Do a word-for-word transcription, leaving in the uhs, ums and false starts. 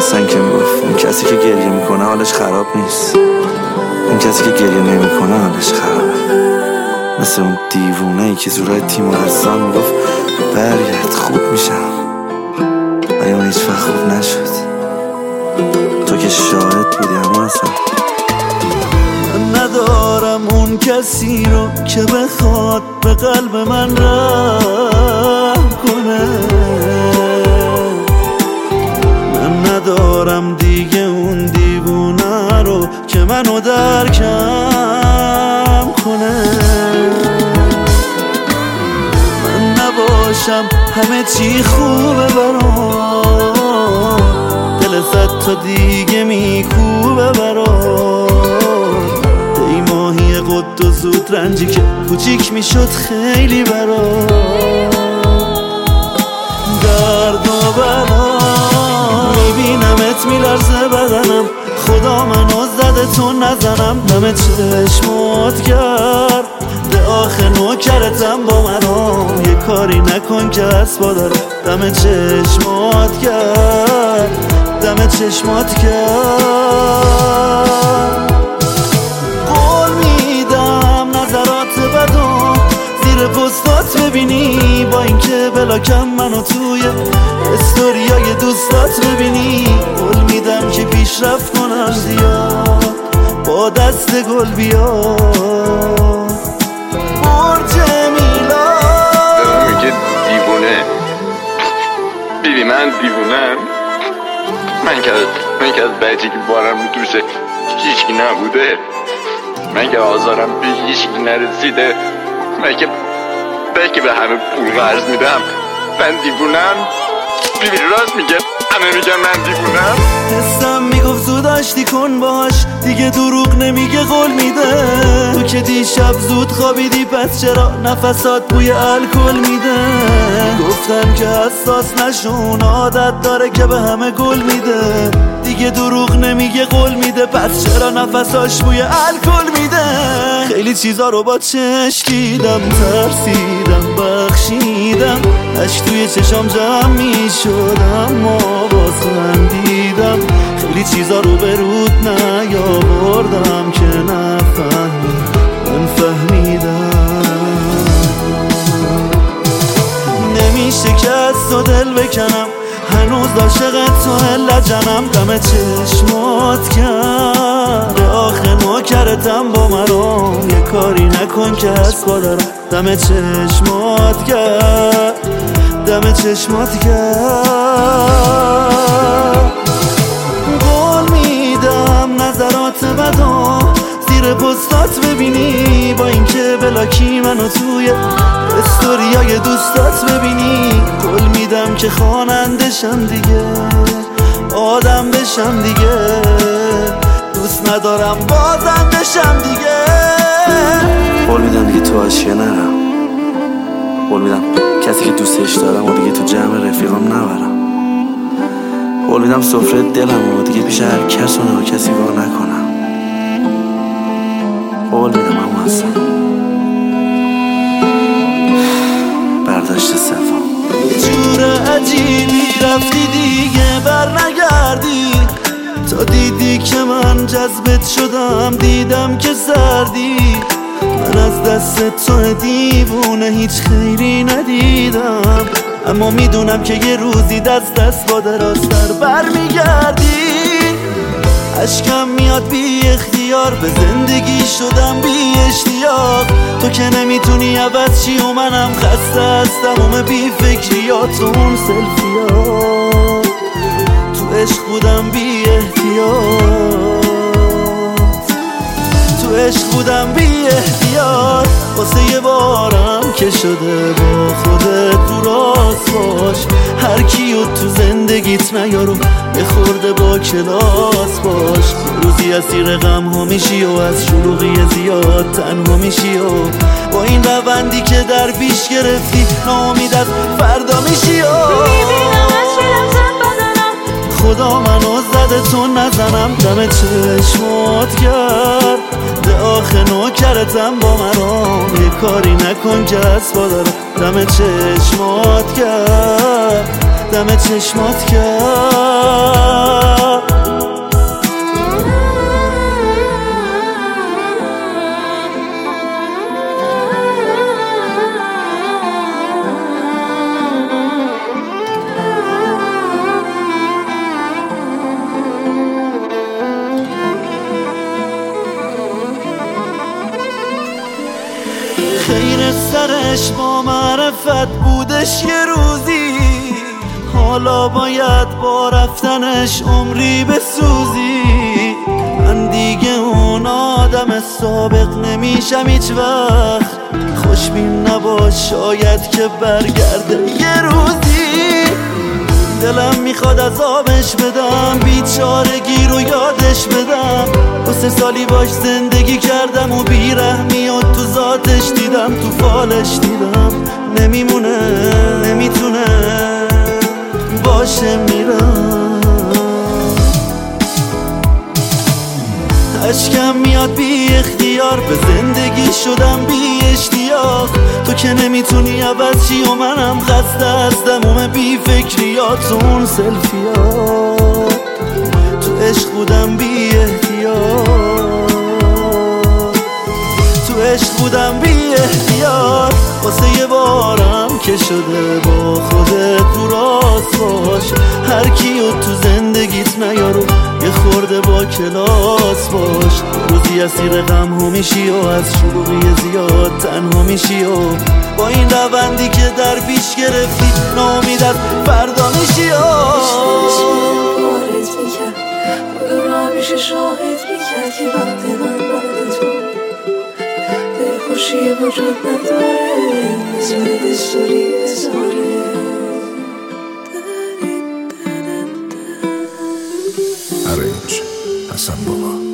حسن که میگفت اون کسی که گریه میکنه حالش خراب نیست، اون کسی که گریه نمیکنه حالش خرابه. مثل اون دیوونه ای که زورای تیمارستان میگفت برگرد خوب میشم، ولی اون هیچ وقت خوب نشد. تو که شاهد بودی اما حسن. من ندارم اون کسی رو که بخواد به قلب من رحم کنه، من ندارم دیگه اون دیوونه رو که منو درکم کنه. من نباشم همه چی خوبه برام، دل صد تا دیگه میکوبه برام. ای ماهی قد و زود رنجی که کوچیک میشد خیلی برام. درد و بلا میبینمت میلرزه بدنم، خدا منو زده تو نزنم. دم چشمات گرد ده آخه نوکرتم با منام، یه کاری نکن که اسبا داره. دم چشمات گرد دم چشمات گرد. قول میدم نظرات بدو زیر پستات ببینی، با اینکه بلاکم منو توی استوریای دوستات ببینی. قول میدم که پیشرفت کنم زیاد با دست گل بیاد. برج میلاد میگه دیوونه بیبی، من دیوونم. من که من که از بچگی بارم رو دوشه هیچکی نبوده، من که آزارم به هیچکی نرسیده، من که بلکه به همه پول قرض میدم. من دیوونم بیبی، راست میگه، همه میگن من دیوونم. حسم میگفت زود آشتی کن باش، دیگه دروغ نمیگه قول میده. تو که دیشب زود خوابیدی پس چرا نفسات بوی الکل میده. گفتم که حساس نشون عادت داره که به همه گل میده. دیگه دروغ نمیگه قول میده پس چرا نفساش بوی الکل میده. خیلی چیزا رو با چشم دیدم، ترسیدم بخشیدم، اشک توی چشام جمع میشدم ما باز خندیدم. خیلی چیزا رو به رود نیاوردم که نفهمی من فهمیدم. نمیشه که از تو دل بکنم، هنوز عاشقت تو لجنم. دم چشمات کرد آخه نوکرتم با مرام، یه کاری نکن که اسبا دارم. دم چشمات کرد دم چشمات کرد. قول میدم نظرات بدو زیر پستات ببینی، با اینکه بلاکی منو توی استوریای دوستات ببینی. قول میدم که خوانندشم دیگه، آدم بشم دیگه، دوست ندارم بازندشم دیگه. قول میدم دیگه تو آشیه نرم، قول میدم کسی که دوستش دارم و دیگه تو جمع رفیقام نبرم. قول میدم سفره دلم و دیگه پیش هر کس و نه کسی وا نکنم. قول میدم اما حسن. برداشت صفا. جور عجیبی رفتی دیگه بر نگردی، تا دیدی که من جذبت شدم دیدم که سردی. من از دست تو دیوونه هیچ خیری ندیدم، اما میدونم که یه روزی دست دست با دراستر بر میگردی. عشقم میاد بی اختیار، به زندگی شدم بی اشتیاق. تو که نمیتونی عوض چی و منم خسته از تموم بی فکریات و اون سلفیات. تو عشق بودم بی احتیاط، تو عشق بودم بی احتیاط. واسه یه بارم که شده با خودت رو راست باش، هر کیو تو زندگیت نیارو یه خورده با کلاس باش. روزی اسیر غم ها میشی و از شلوغی زیاد تنها میشی و با این روندی که در پیش گرفتی ناامید از فردا میشی و خدا منو زده تو نزنم. دم چشمات گرد ده آخه نوکرتم با مرام، یه کاری نکن که اسبا دارم. دم چشمات گرد دم چشمات گرد. رفتنش با معرفت بودش یه روزی، حالا باید با رفتنش عمری بسوزی. من دیگه اون آدم سابق نمیشم هیچ وقت، خوشبین نباش شاید که برگرده یه روزی. دلم میخواد عذابش بدم، بیچارگی رو یادش بدم. دو سه سالی باش زندگی کردم و بیرحمی و تو ذاتش دیدم، تو فالش دیدم. نمیمونه نمیتونه باشه میرم. اشکم میاد بی اختیار، به زندگی شدم بی اشتیاق. تو که نمیتونی عوض چی و منم خسته از دموم بی فکریات و اون سلفیات. تو عشق بودم بی احتیاط، تو عشق بودم بی احتیاط. واسه یه بارم که شده با خودت تو راست باش، هر کیو تو زندگیت نیارو یه خورده با کلاس باش. روزی اسیر غم ها میشی و از شلوغی زیاد تنها میشی و با این روندی که در پیش گرفتی ناامید از فردا میشی. بارت میکرد خدا رو همیشه شاهد میکرد که وقت من بعد تو خوشی وجود نداره، بذاره دستوری بذاره. Arrange Hassan Baba.